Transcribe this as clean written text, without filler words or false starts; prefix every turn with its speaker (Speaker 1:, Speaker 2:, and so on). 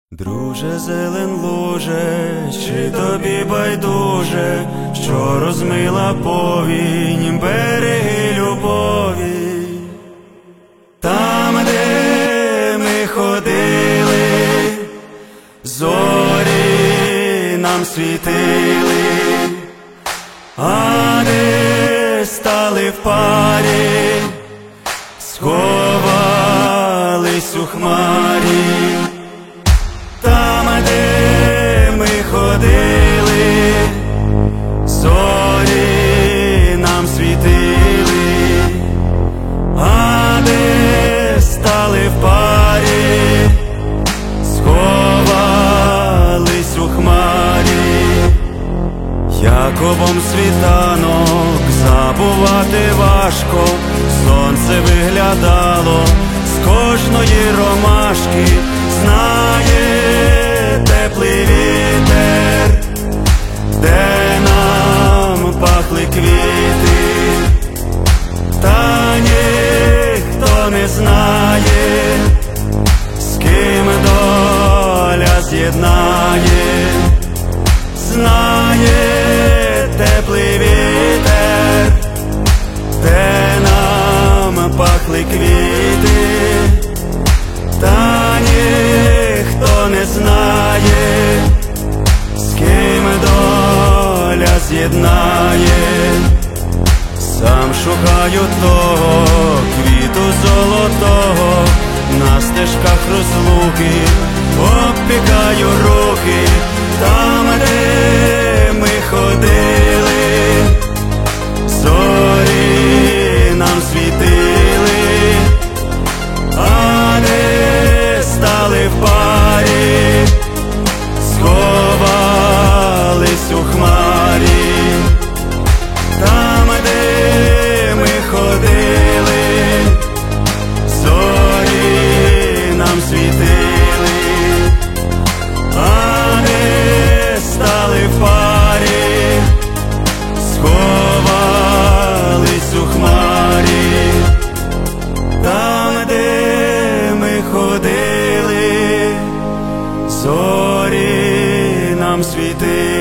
Speaker 1: Друже, зелен луже, чи тобі байдуже, що розмила повінь береги любові? Там, де ми ходили, зорі нам світили, а де стали в парі, сховались у хмарі. Там, де ми ходили, зорі нам світили, а де стали в парі, сховались у хмарі. Якобом світанок забувати важко, сонце виглядало з кожної ромашки. Знає теплий вітер, де нам пахли квіти, та ніхто не знає, з ким доля з'єднає. Знає теплий вітер, де нам пахли квіти, та ніхто не знає, з ким доля з'єднає. Сам шукаю того квіту золотого, на стежках розлуки обпікаю руки. Там, де ми ходили, зорі нам світили, а де стали в парі, сховались у хмарі. Там, де ми ходили, зорі нам світили, а де стали в парі, сховались у хмарі. Там, де ми ходили, зорі нам світили.